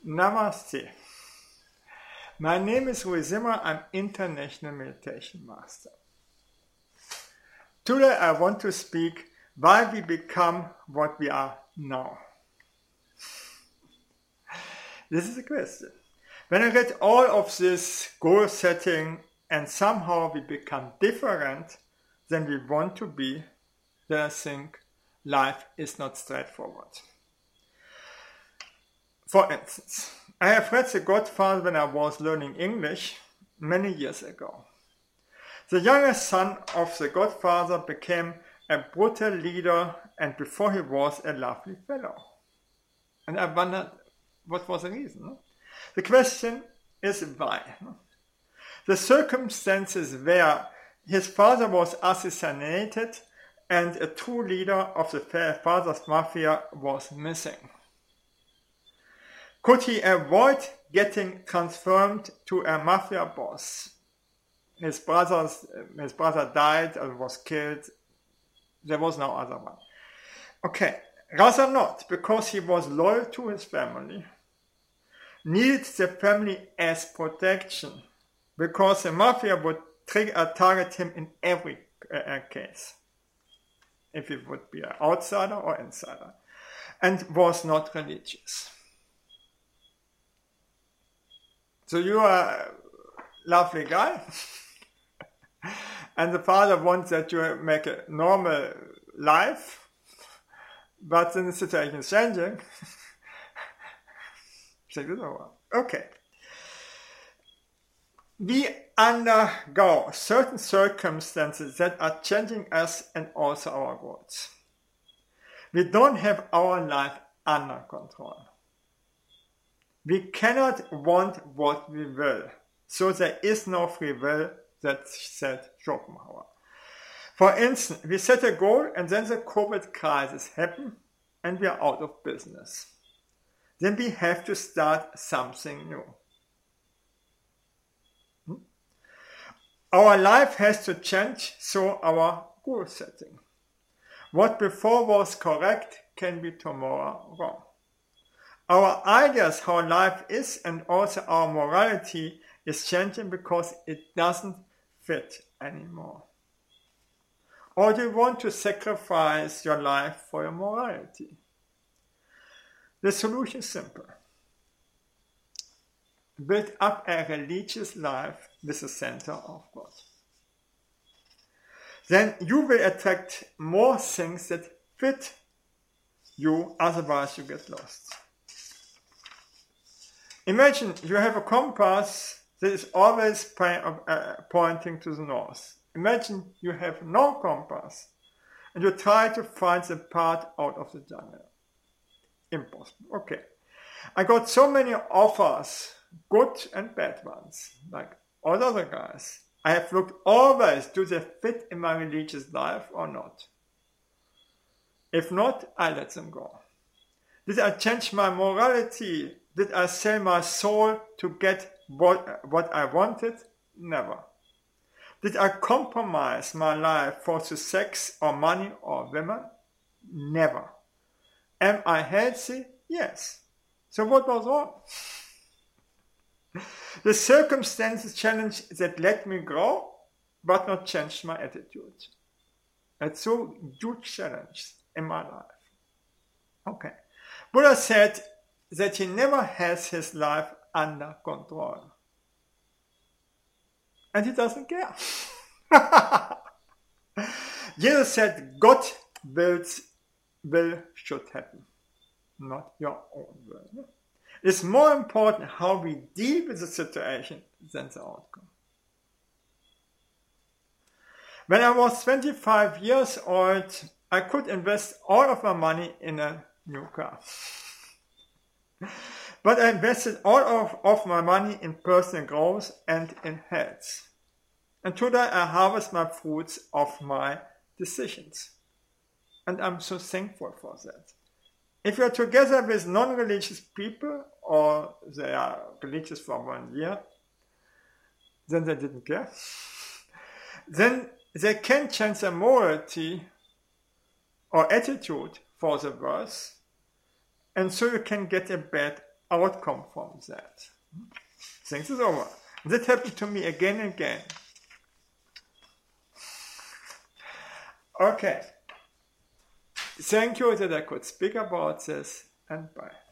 Namaste. My name is Rui Zimmer. I'm International Meditation Master. Today I want to speak why we become what we are now. This is a question. When I read all of this goal setting and somehow we become different than we want to be, then I think life is not straightforward. For instance, I have read The Godfather when I was learning English many years ago. The youngest son of the Godfather became a brutal leader, and before he was a lovely fellow. And I wondered what was the reason. The question is why. The circumstances where his father was assassinated and a true leader of the father's mafia was missing. Could he avoid getting transformed to a mafia boss? His brother died or was killed. There was no other one. Okay, rather not, because he was loyal to his family, needed the family as protection, because the mafia would target him in every case, if he would be an outsider or insider, and was not religious. So you are a lovely guy, and the father wants that you make a normal life, but then the situation is changing. Check this over. Okay. We undergo certain circumstances that are changing us and also our goals. We don't have our life under control. We cannot want what we will. So there is no free will, that said Schopenhauer. For instance, we set a goal and then the COVID crisis happened and we are out of business. Then we have to start something new. Our life has to change, so our goal setting. What before was correct can be tomorrow wrong. Our ideas how life is and also our morality is changing because it doesn't fit anymore. Or do you want to sacrifice your life for your morality? The solution is simple. Build up a religious life with the center of God. Then you will attract more things that fit you, otherwise you get lost. Imagine you have a compass that is always pointing to the north. Imagine you have no compass and you try to find the path out of the jungle. Impossible. Okay. I got so many offers, good and bad ones, like all other guys. I have looked always, do they fit in my religious life or not? If not, I let them go. Did I change my morality? Did I sell my soul to get what I wanted? Never. Did I compromise my life for the sex or money or women? Never. Am I healthy? Yes. So what was wrong? The circumstances challenge that let me grow, but not change my attitude. It's so huge challenge in my life. Okay. Buddha said that he never has his life under control. And he doesn't care. Jesus said God's will should happen, not your own will. It's more important how we deal with the situation than the outcome. When I was 25 years old, I could invest all of my money in a new car. But I invested all of my money in personal growth and in health. And today I harvest my fruits of my decisions. And I'm so thankful for that. If you're together with non-religious people, or they are religious for 1 year, then they didn't care, then they can change their morality or attitude for the worse, and so you can get a bad outcome from that. Things is over. That happened to me again and again. Okay. Thank you that I could speak about this, and bye.